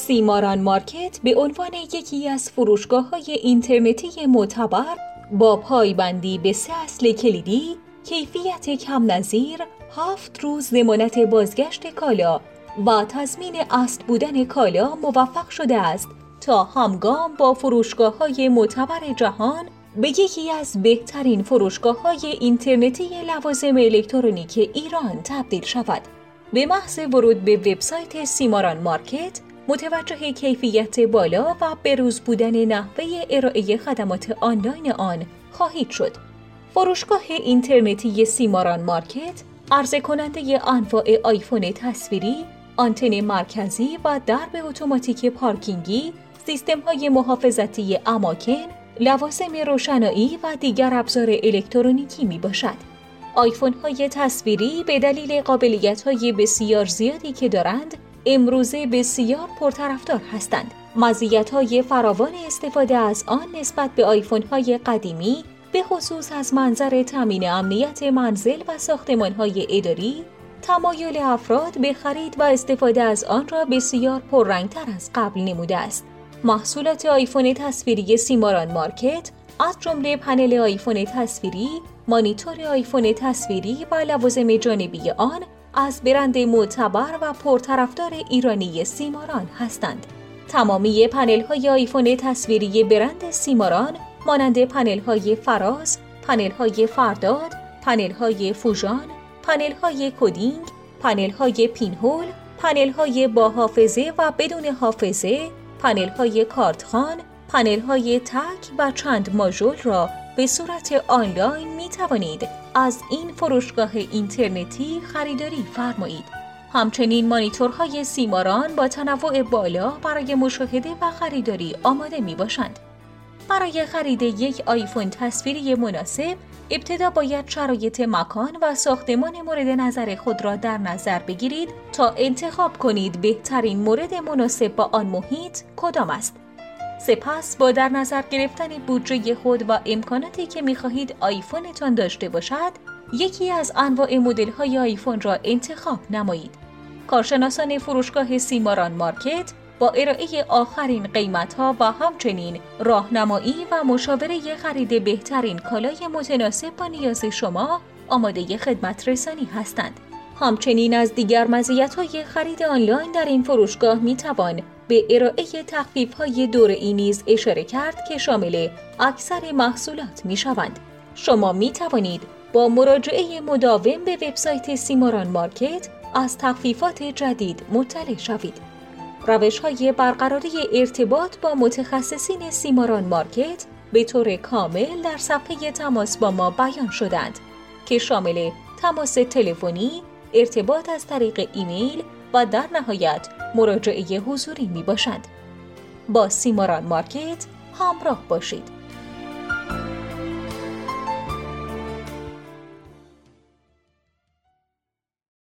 سیماران مارکت به عنوان یکی از فروشگاه‌های اینترنتی معتبر با پایبندی به 3 اصل کلیدی، کیفیت کم نظیر، 7 روز ضمانت بازگشت کالا و تضمین اصل بودن کالا موفق شده است تا همگام با فروشگاه‌های معتبر جهان به یکی از بهترین فروشگاه‌های اینترنتی لوازم الکترونیک ایران تبدیل شود. به محض ورود به وبسایت سیماران مارکت، متوجه کیفیت بالا و بروز بودن نحوه ارائه خدمات آنلاین آن خواهید شد. فروشگاه اینترنتی سیماران مارکت عرضه کننده انواع آیفون تصویری، آنتن مرکزی و درب اتوماتیک پارکینگی، سیستم‌های محافظتی اماکن، لوازم روشنایی و دیگر ابزار الکترونیکی میباشد. آیفون‌های تصویری به دلیل قابلیت‌های بسیار زیادی که دارند، امروزه بسیار پرطرفدار هستند. مزیت‌های فراوان استفاده از آن نسبت به آیفون‌های قدیمی، به خصوص از منظر تامین امنیت منزل و ساختمان‌های اداری، تمایل افراد به خرید و استفاده از آن را بسیار پررنگ‌تر از قبل نموده است. محصولات آیفون تصویری سیماران مارکت از جمله پنل آیفون تصویری، مانیتور آیفون تصویری و لوازم جانبی آن از برند معتبر و پرطرفدار ایرانی سیماران هستند. تمامی پنل‌های آیفون تصویری برند سیماران مانند پنل‌های فراز، پنل‌های فرداد، پنل‌های فوژان، پنل‌های کدینگ، پنل‌های پینهول، پنل‌های با حافظه و بدون حافظه، پنل‌های کارتخوان، پنل‌های تک و چند ماژول را به صورت آنلاین می توانید از این فروشگاه اینترنتی خریداری فرمایید. همچنین مانیتورهای سیماران با تنوع بالا برای مشاهده و خریداری آماده می باشند. برای خرید یک آیفون تصویری مناسب، ابتدا باید شرایط مکان و ساختمان مورد نظر خود را در نظر بگیرید تا انتخاب کنید بهترین مورد مناسب با آن محیط کدام است. سپس با در نظر گرفتن بودجه خود و امکاناتی که می‌خواهید آیفونتان داشته باشد، یکی از انواع مدل‌های آیفون را انتخاب نمایید. کارشناسان فروشگاه سیماران مارکت با ارائه آخرین قیمت‌ها و همچنین راهنمایی و مشاوره خرید بهترین کالای متناسب با نیاز شما آماده خدمت رسانی هستند. همچنین از دیگر مزیت‌های خرید آنلاین در این فروشگاه می‌توان به ارائه تخفیف‌های دوره‌ای نیز اشاره کرد که شامل اکثر محصولات می‌شوند. شما می‌توانید با مراجعه مداوم به وبسایت سیماران مارکت از تخفیفات جدید مطلع شوید. روش‌های برقراری ارتباط با متخصصین سیماران مارکت به طور کامل در صفحه تماس با ما بیان شدند که شامل تماس تلفنی، ارتباط از طریق ایمیل و در نهایت مراجعه حضوری می باشند. با سیماران مارکت همراه باشید.